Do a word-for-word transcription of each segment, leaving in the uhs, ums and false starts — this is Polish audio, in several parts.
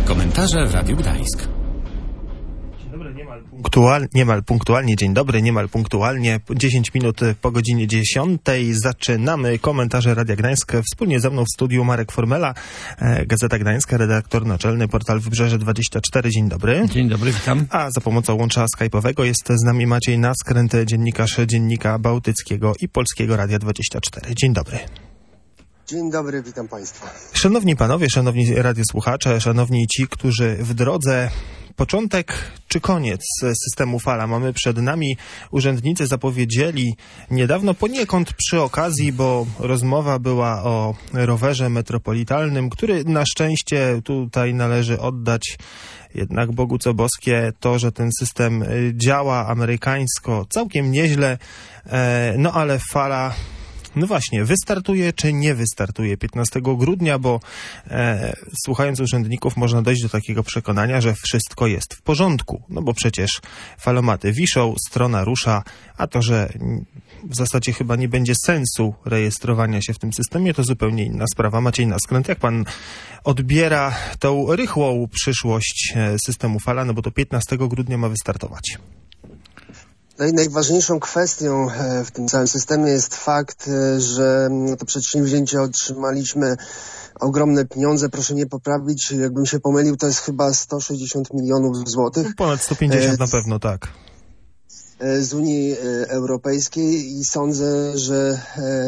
Komentarze w Radiu Gdańsk. Punktual, niemal punktualnie, dzień dobry, niemal punktualnie, dziesięć minut po godzinie dziesiątej zaczynamy komentarze Radia Gdańsk. Wspólnie ze mną w studiu Marek Formela, Gazeta Gdańska, redaktor naczelny, portal Wybrzeże dwadzieścia cztery. Dzień dobry. Dzień dobry, witam. A za pomocą łącza skype'owego jest z nami Maciej Naskręt, dziennikarz Dziennika Bałtyckiego i Polskiego Radia dwadzieścia cztery. Dzień dobry. Dzień dobry, witam Państwa. Szanowni panowie, szanowni radiosłuchacze, szanowni ci, którzy w drodze początek czy koniec systemu Fala mamy przed nami. Urzędnicy zapowiedzieli niedawno poniekąd przy okazji, bo rozmowa była o rowerze metropolitalnym, który na szczęście tutaj należy oddać jednak Bogu co boskie to, że ten system działa amerykańsko całkiem nieźle, no ale Fala... No właśnie, wystartuje czy nie wystartuje piętnastego grudnia, bo e, słuchając urzędników można dojść do takiego przekonania, że wszystko jest w porządku. No bo przecież falomaty wiszą, strona rusza, a to, że w zasadzie chyba nie będzie sensu rejestrowania się w tym systemie, to zupełnie inna sprawa. Maciej Naskręt, jak pan odbiera tą rychłą przyszłość systemu Fala, no bo to piętnastego grudnia ma wystartować? Najważniejszą kwestią w tym całym systemie jest fakt, że to przedsięwzięcie otrzymaliśmy ogromne pieniądze. Proszę nie poprawić, jakbym się pomylił, to jest chyba sto sześćdziesiąt milionów złotych. Ponad sto pięćdziesiąt na pewno, tak. Z Unii Europejskiej i sądzę, że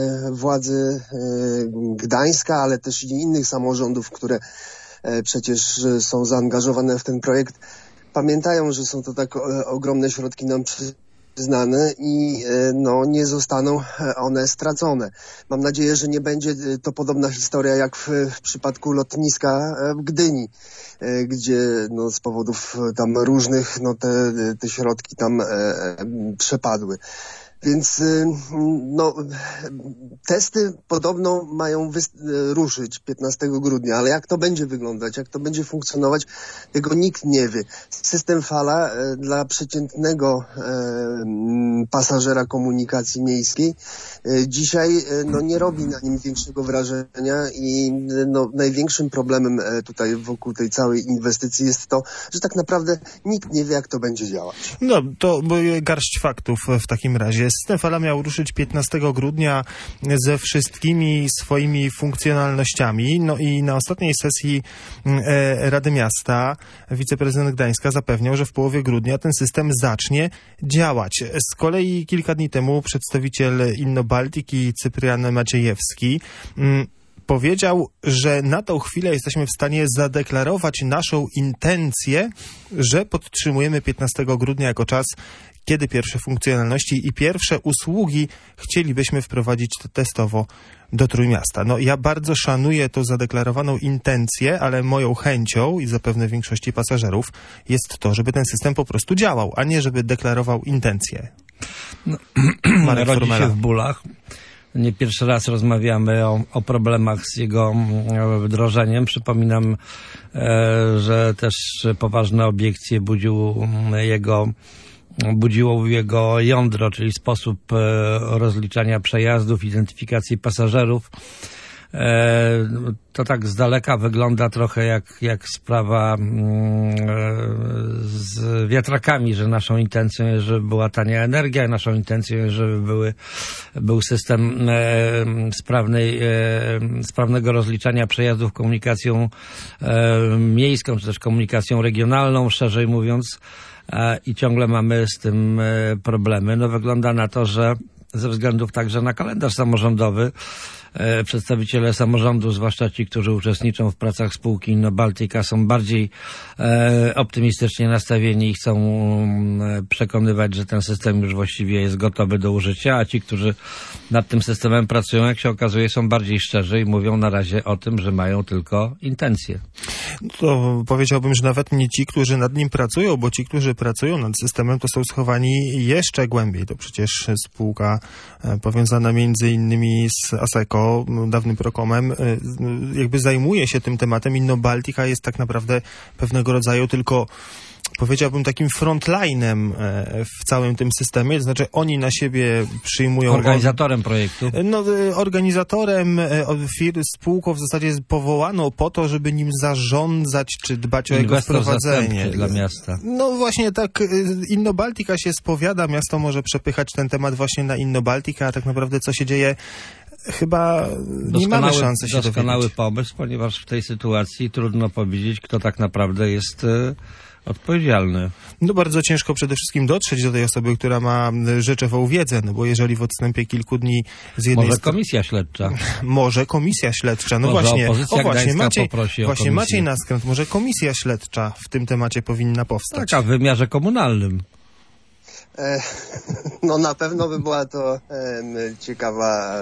władze Gdańska, ale też i innych samorządów, które przecież są zaangażowane w ten projekt, pamiętają, że są to tak ogromne środki nam znane i no, nie zostaną one stracone. Mam nadzieję, że nie będzie to podobna historia jak w, w przypadku lotniska w Gdyni, gdzie no, z powodów tam różnych no, te, te środki tam e, przepadły. Więc no, testy podobno mają ruszyć piętnastego grudnia, ale jak to będzie wyglądać, jak to będzie funkcjonować, tego nikt nie wie. System Fala e, dla przeciętnego e, pasażera komunikacji miejskiej e, dzisiaj e, no, nie robi na nim większego wrażenia i no, największym problemem e, tutaj wokół tej całej inwestycji jest to, że tak naprawdę nikt nie wie, jak to będzie działać. No, to garść faktów w takim razie. System Fala miał ruszyć piętnastego grudnia ze wszystkimi swoimi funkcjonalnościami. No i na ostatniej sesji e, Rady Miasta wiceprezydent Gdańska zapewniał, że w połowie grudnia ten system zacznie działać. Z kolei kilka dni temu przedstawiciel InnoBaltic Cyprian Maciejewski m, powiedział, że na tą chwilę jesteśmy w stanie zadeklarować naszą intencję, że podtrzymujemy piętnastego grudnia jako czas, kiedy pierwsze funkcjonalności i pierwsze usługi chcielibyśmy wprowadzić testowo do Trójmiasta. No ja bardzo szanuję tą zadeklarowaną intencję, ale moją chęcią i zapewne większości pasażerów jest to, żeby ten system po prostu działał, a nie żeby deklarował intencję. No, rodzi się w bólach. Nie pierwszy raz rozmawiamy o, o problemach z jego wdrożeniem. Przypominam, e, że też poważne obiekcje budził jego budziło jego jądro, czyli sposób e, rozliczania przejazdów, identyfikacji pasażerów. E, to tak z daleka wygląda trochę jak, jak sprawa mm, z wiatrakami, że naszą intencją jest, żeby była tania energia, naszą intencją jest, żeby były, był system e, sprawnej, e, sprawnego rozliczania przejazdów komunikacją e, miejską, czy też komunikacją regionalną, szerzej mówiąc. I ciągle mamy z tym problemy. No wygląda na to, że ze względów także na kalendarz samorządowy przedstawiciele samorządu, zwłaszcza ci, którzy uczestniczą w pracach spółki InnoBaltica, są bardziej e, optymistycznie nastawieni i chcą e, przekonywać, że ten system już właściwie jest gotowy do użycia, a ci, którzy nad tym systemem pracują, jak się okazuje, są bardziej szczerzy i mówią na razie o tym, że mają tylko intencje. To powiedziałbym, że nawet nie ci, którzy nad nim pracują, bo ci, którzy pracują nad systemem, to są schowani jeszcze głębiej. To przecież spółka e, powiązana między innymi z ASECO, dawnym Procomem, jakby zajmuje się tym tematem. InnoBaltica jest tak naprawdę pewnego rodzaju tylko powiedziałbym, takim frontline'em w całym tym systemie, to znaczy oni na siebie przyjmują... Organizatorem projektu. No, organizatorem, firm, spółką w zasadzie jest powołaną po to, żeby nim zarządzać, czy dbać o jego wprowadzenie. Dla miasta. No właśnie tak, Innobaltica się spowiada, miasto może przepychać ten temat właśnie na Innobaltica, a tak naprawdę co się dzieje, chyba nie mamy szansy się dowiedzieć. Doskonały pomysł, ponieważ w tej sytuacji trudno powiedzieć, kto tak naprawdę jest e, odpowiedzialny. No bardzo ciężko przede wszystkim dotrzeć do tej osoby, która ma rzeczową wiedzę, no bo jeżeli w odstępie kilku dni z jednej Może komisja śledcza. Może komisja śledcza, no może właśnie. O właśnie, Maciej, właśnie Maciej Naskręt, może komisja śledcza w tym temacie powinna powstać. Tak, a w wymiarze komunalnym. No na pewno by była to ciekawa,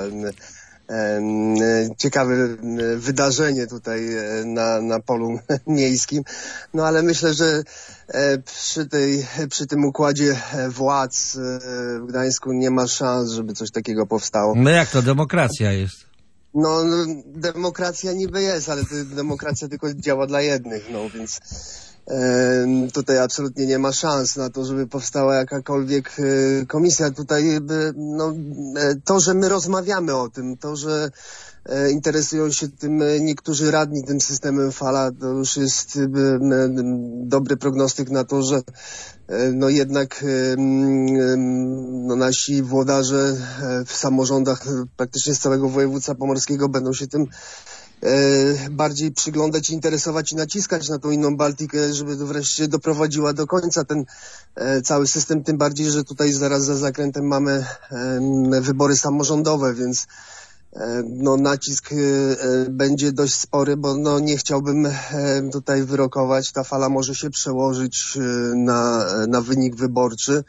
ciekawe wydarzenie tutaj na, na polu miejskim. No ale myślę, że przy, tej, przy tym układzie władz w Gdańsku nie ma szans, żeby coś takiego powstało. No jak to demokracja jest? No, no demokracja niby jest, ale to demokracja tylko działa dla jednych, no więc... Tutaj absolutnie nie ma szans na to, żeby powstała jakakolwiek komisja. Tutaj no, to, że my rozmawiamy o tym, to, że interesują się tym niektórzy radni, tym systemem Fala, to już jest dobry prognostyk na to, że no jednak no nasi włodarze w samorządach praktycznie z całego województwa pomorskiego będą się tym bardziej przyglądać, interesować i naciskać na tą Innobaltikę, żeby to wreszcie doprowadziła do końca ten cały system, tym bardziej, że tutaj zaraz za zakrętem mamy wybory samorządowe, więc no nacisk będzie dość spory, bo no nie chciałbym tutaj wyrokować, ta fala może się przełożyć na, na wynik wyborczy.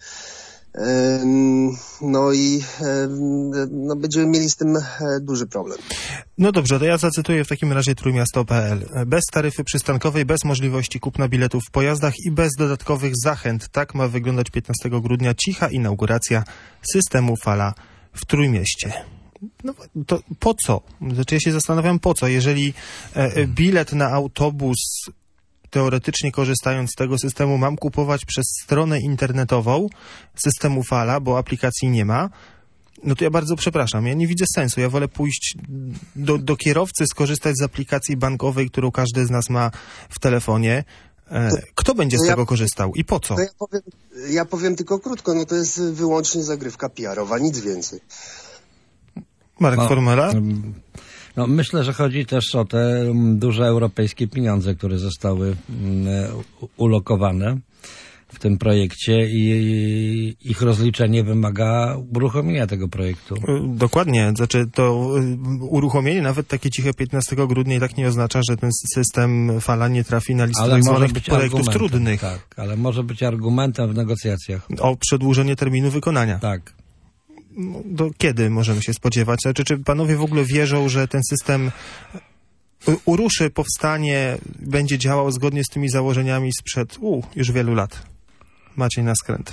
No i no będziemy mieli z tym duży problem. No dobrze, to ja zacytuję w takim razie trójmiasto kropka pe el. Bez taryfy przystankowej, bez możliwości kupna biletów w pojazdach i bez dodatkowych zachęt. Tak ma wyglądać piętnastego grudnia cicha inauguracja systemu Fala w Trójmieście. No to po co? Znaczy ja się zastanawiam po co, jeżeli bilet na autobus teoretycznie korzystając z tego systemu mam kupować przez stronę internetową systemu Fala, bo aplikacji nie ma, no to ja bardzo przepraszam, ja nie widzę sensu. Ja wolę pójść do, do kierowcy, skorzystać z aplikacji bankowej, którą każdy z nas ma w telefonie. Kto będzie z ja, tego korzystał i po co? Ja powiem, ja powiem tylko krótko, no to jest wyłącznie zagrywka P R owa, nic więcej. Marek no, Formela? No, myślę, że chodzi też o te duże europejskie pieniądze, które zostały ulokowane w tym projekcie i ich rozliczenie wymaga uruchomienia tego projektu. Dokładnie. Znaczy to uruchomienie nawet takie ciche piętnastego grudnia i tak nie oznacza, że ten system Fala nie trafi na listę tak zwanych projektów trudnych. Tak, ale może być argumentem w negocjacjach. O przedłużenie terminu wykonania. Tak. Do kiedy możemy się spodziewać? Znaczy, czy panowie w ogóle wierzą, że ten system uruszy, powstanie, będzie działał zgodnie z tymi założeniami sprzed u, już wielu lat? Maciej Naskręt.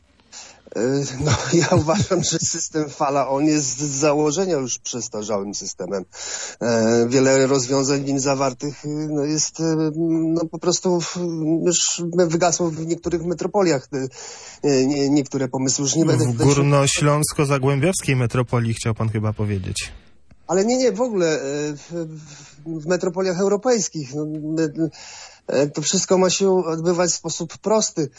No, ja uważam, że system Fala, on jest z założenia już przestarzałym systemem. Wiele rozwiązań w nim zawartych no, jest no, po prostu już wygasło w niektórych metropoliach. Nie, niektóre pomysły już nie będę... W górnośląsko-zagłębiowskiej metropolii chciał pan chyba powiedzieć. Ale nie, nie, w ogóle w, w metropoliach europejskich. No, to wszystko ma się odbywać w sposób prosty.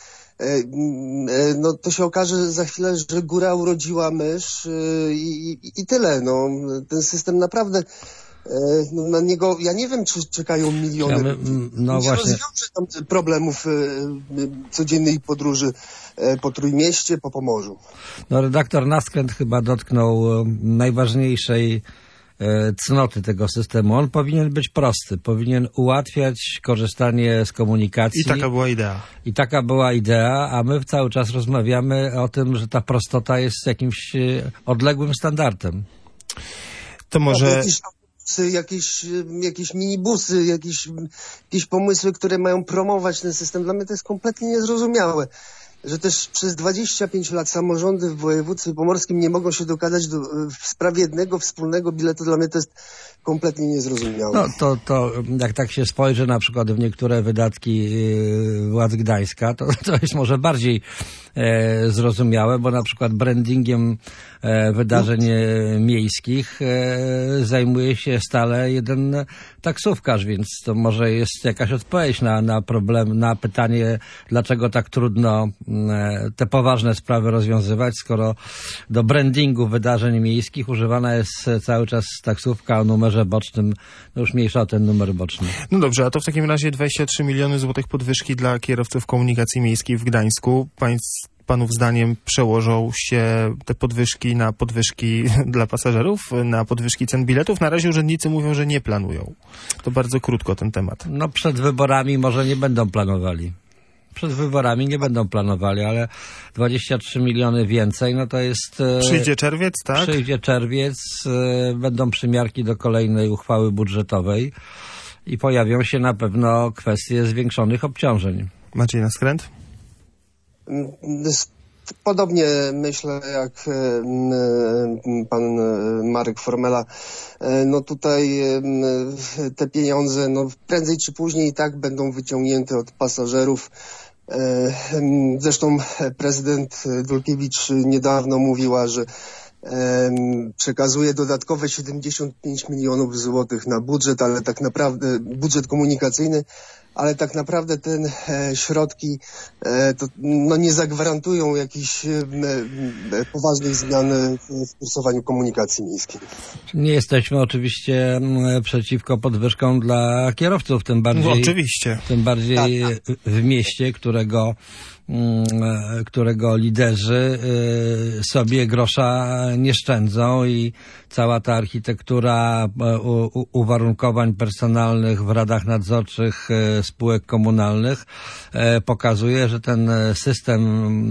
No to się okaże za chwilę, że góra urodziła mysz i, i, i tyle. No, ten system naprawdę, no, na niego, ja nie wiem, czy czekają miliony. Ja my, no nie właśnie. rozwiąże tam problemów codziennej podróży po Trójmieście, po Pomorzu. No redaktor Naskręt chyba dotknął najważniejszej cnoty tego systemu. On powinien być prosty, powinien ułatwiać korzystanie z komunikacji. I taka była idea. I taka była idea, a my cały czas rozmawiamy o tym, że ta prostota jest jakimś odległym standardem. To może... Jakieś, jakieś minibusy, jakieś, jakieś pomysły, które mają promować ten system. Dla mnie to jest kompletnie niezrozumiałe. że też przez dwadzieścia pięć lat samorządy w województwie pomorskim nie mogą się dogadać do, w sprawie jednego wspólnego biletu. Dla mnie to jest kompletnie niezrozumiałe. No to, to jak tak się spojrzy na przykład w niektóre wydatki władz Gdańska, to, to jest może bardziej e, zrozumiałe, bo na przykład brandingiem e, wydarzeń no. miejskich e, zajmuje się stale jeden taksówkarz, więc to może jest jakaś odpowiedź na, na problem, na pytanie, dlaczego tak trudno e, te poważne sprawy rozwiązywać, skoro do brandingu wydarzeń miejskich używana jest cały czas taksówka o numerze bocznym, no już mniejsza o ten numer boczny. No dobrze, a to w takim razie dwadzieścia trzy miliony złotych podwyżki dla kierowców komunikacji miejskiej w Gdańsku. Państw, panów zdaniem przełożą się te podwyżki na podwyżki dla pasażerów, na podwyżki cen biletów? Na razie urzędnicy mówią, że nie planują. To bardzo krótko ten temat. No przed wyborami może nie będą planowali. Przed wyborami nie będą planowali, ale dwadzieścia trzy miliony więcej, no to jest... Przyjdzie czerwiec, tak? Przyjdzie czerwiec, będą przymiarki do kolejnej uchwały budżetowej i pojawią się na pewno kwestie zwiększonych obciążeń. Maciej Naskręt? Podobnie myślę jak pan Marek Formela. No tutaj te pieniądze no prędzej czy później i tak będą wyciągnięte od pasażerów. Zresztą prezydent Dulkiewicz niedawno mówiła, że przekazuje dodatkowe siedemdziesiąt pięć milionów złotych na budżet, ale tak naprawdę budżet komunikacyjny, ale tak naprawdę te e, środki e, to, no, nie zagwarantują jakichś e, e, poważnych zmian w kursowaniu komunikacji miejskiej. Nie jesteśmy oczywiście m, przeciwko podwyżkom dla kierowców, tym bardziej, no, oczywiście. Tym bardziej tak, tak. w mieście, którego którego liderzy sobie grosza nie szczędzą i cała ta architektura uwarunkowań personalnych w radach nadzorczych spółek komunalnych pokazuje, że ten system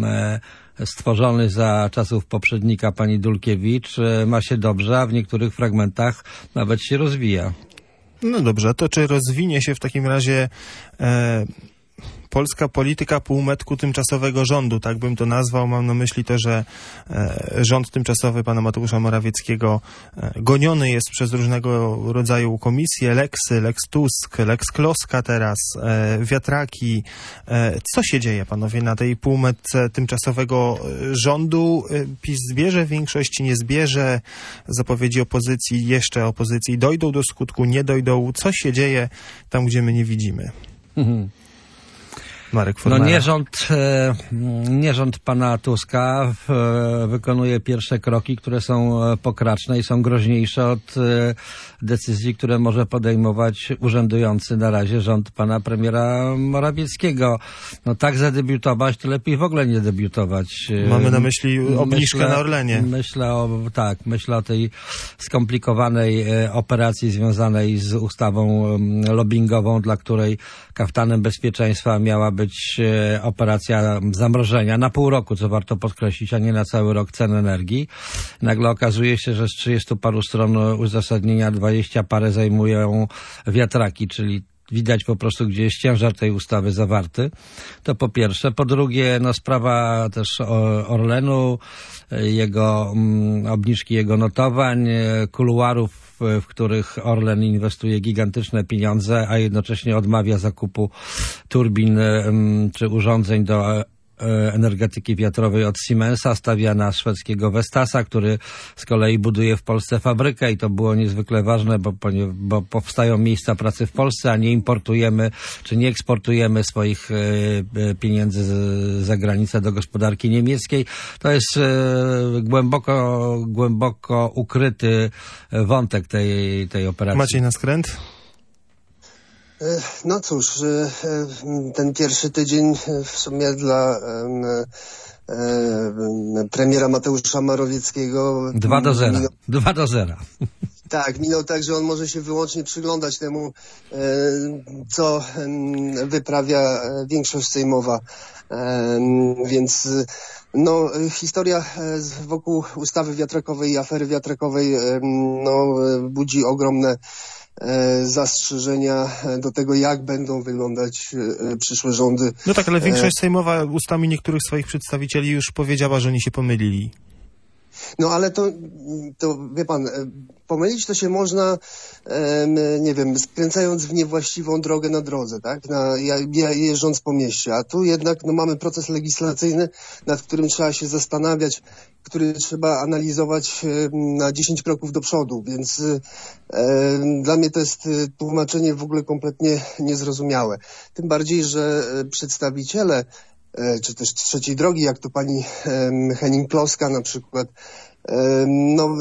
stworzony za czasów poprzednika pani Dulkiewicz ma się dobrze, a w niektórych fragmentach nawet się rozwija. No dobrze, to czy rozwinie się w takim razie e... polska polityka półmetku tymczasowego rządu, tak bym to nazwał. Mam na myśli to, że e, rząd tymczasowy pana Mateusza Morawieckiego e, goniony jest przez różnego rodzaju komisje, leksy, Lex Tusk, Lex Kloska teraz, e, wiatraki. E, co się dzieje, panowie, na tej półmetce tymczasowego rządu? E, PiS zbierze większość, nie zbierze? Zapowiedzi opozycji, jeszcze opozycji dojdą do skutku, nie dojdą? Co się dzieje tam, gdzie my nie widzimy? Mhm. Marek Formela. No nie rząd, nie rząd pana Tuska wykonuje pierwsze kroki, które są pokraczne i są groźniejsze od decyzji, które może podejmować urzędujący na razie rząd pana premiera Morawieckiego. No tak zadebiutować, to lepiej w ogóle nie debiutować. Mamy na myśli obniżkę myślę, na Orlenie. Myślę o, tak, myślę o tej skomplikowanej operacji związanej z ustawą lobbingową, dla której kaftanem bezpieczeństwa miała być operacja zamrożenia na pół roku, co warto podkreślić, a nie na cały rok cen energii. Nagle okazuje się, że z trzydziestu paru stron uzasadnienia dwadzieścia parę zajmują wiatraki, czyli widać po prostu, gdzie jest ciężar tej ustawy zawarty. To po pierwsze. Po drugie, no sprawa też Orlenu, jego obniżki jego notowań, kuluarów, w których Orlen inwestuje gigantyczne pieniądze, a jednocześnie odmawia zakupu turbin czy urządzeń do energetyki wiatrowej od Siemensa, stawia na szwedzkiego Vestasa, który z kolei buduje w Polsce fabrykę i to było niezwykle ważne, bo, bo powstają miejsca pracy w Polsce, a nie importujemy, czy nie eksportujemy swoich e, pieniędzy z, za granicę do gospodarki niemieckiej. To jest e, głęboko, głęboko ukryty wątek tej, tej operacji. Maciej Naskręt? No cóż, ten pierwszy tydzień w sumie dla premiera Mateusza Morawieckiego... Dwa do zera. Dwa do zera. Tak, minął tak, że on może się wyłącznie przyglądać temu, co wyprawia większość sejmowa. Więc no, historia wokół ustawy wiatrakowej i afery wiatrakowej no, budzi ogromne zastrzeżenia do tego, jak będą wyglądać przyszłe rządy. No tak, ale większość sejmowa ustami niektórych swoich przedstawicieli już powiedziała, że oni się pomylili. No ale to, to wie pan, pomylić to się można, nie wiem, skręcając w niewłaściwą drogę na drodze, tak? Na, jeżdżąc po mieście. A tu jednak no, mamy proces legislacyjny, nad którym trzeba się zastanawiać, który trzeba analizować na dziesięć kroków do przodu, więc e, dla mnie to jest tłumaczenie w ogóle kompletnie niezrozumiałe. Tym bardziej, że przedstawiciele czy też trzeciej drogi, jak to pani Hennig-Kloska na przykład, no,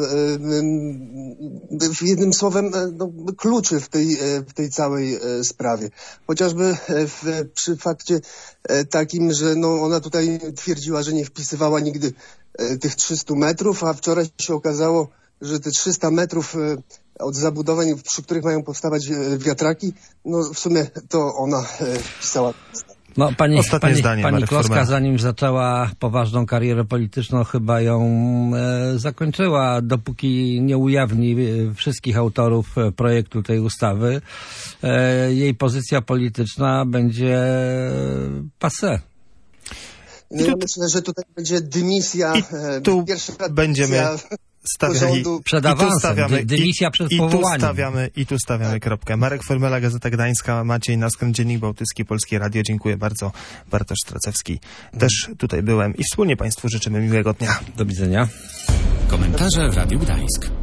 jednym słowem no, kluczy w tej, w tej całej sprawie. Chociażby w, przy fakcie takim, że no, ona tutaj twierdziła, że nie wpisywała nigdy tych trzystu metrów, a wczoraj się okazało, że te trzysta metrów od zabudowań, przy których mają powstawać wiatraki, no w sumie to ona wpisała. No, pani, Ostatnie pani, zdanie, pani Kloska, Formela. zanim zaczęła poważną karierę polityczną, chyba ją e, zakończyła, dopóki nie ujawni wszystkich autorów projektu tej ustawy. E, jej pozycja polityczna będzie passé. No, ja myślę, że tutaj będzie dymisja. I tu pierwsza będziemy stawiali, przed i awansem, tu stawiamy, dymisja przed i, powołaniem. I tu stawiamy, i tu stawiamy tak. kropkę. Marek Formela, Gazeta Gdańska, Maciej Naskren, Dziennik Bałtycki, Polskie Radio. Dziękuję bardzo. Bartosz Stracewski. Też tutaj byłem i wspólnie Państwu życzymy miłego dnia. Do widzenia. Komentarze w Radiu Gdańsk.